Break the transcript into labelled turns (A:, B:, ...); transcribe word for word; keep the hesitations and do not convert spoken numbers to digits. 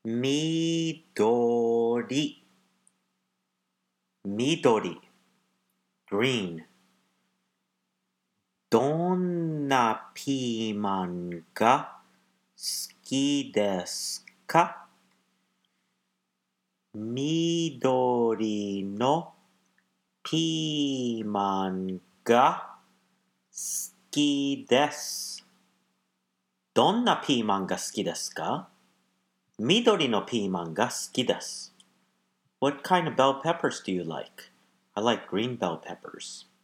A: 緑、緑、green。どんなピーマンが好きですか？緑のピーマンが好きです。どんなピーマンが好きですか？緑のピーマンが好きです。What kind of bell peppers do you like? I like green bell peppers.